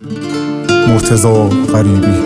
مرتضی غریبی.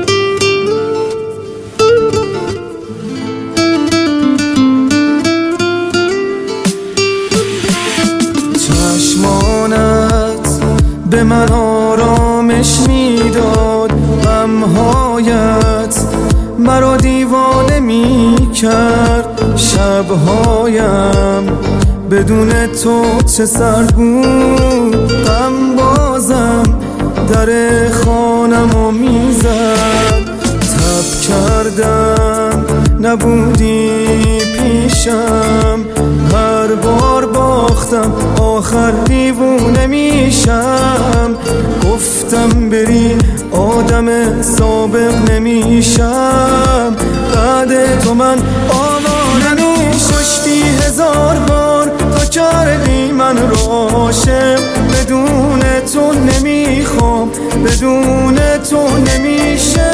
چشمانت به من آرامش میداد، غمهایت مرا دیوانه میکرد. شبهایم بدون تو چه سر بود، غم بازم در خانمو میزد. تب کردم نبودی پیشم، هر بار باختم آخر دیوونه میشم. گفتم بری آدم سابق نمیشم، بعد تو من آواره کشتی 1000 بار تا کردی من رو عاشق. بدون تو نمیخوام، بدون تو نمیشه.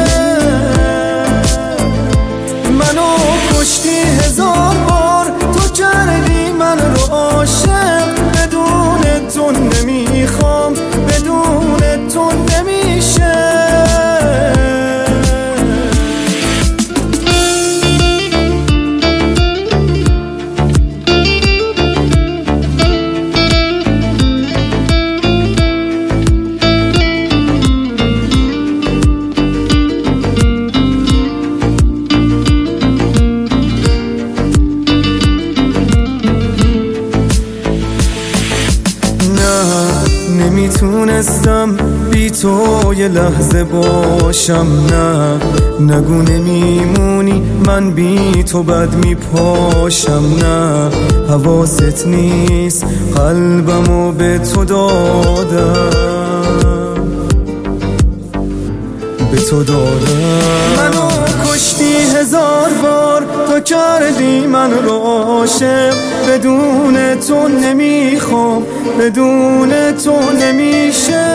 منو کشتی 1000 بار تو کردی من رو عاشق. بدون تو نمیخوام، بدون تو نمیشه. نمیتونستم بی تو یه لحظه باشم. نه نگو نمیمونی من بی تو بد میپاشم. نه حواست نیست قلبمو به تو دادم، به تو دادم. منو کشتی 1000 بار تا کردی من رو عاشق. بدون تو نمیخوام، بدون تو نمیشه.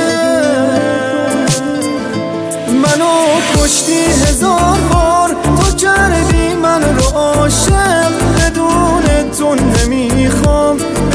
منو کشتی 1000 بار تا کردی من رو عاشق. بدون تو نمیخوام،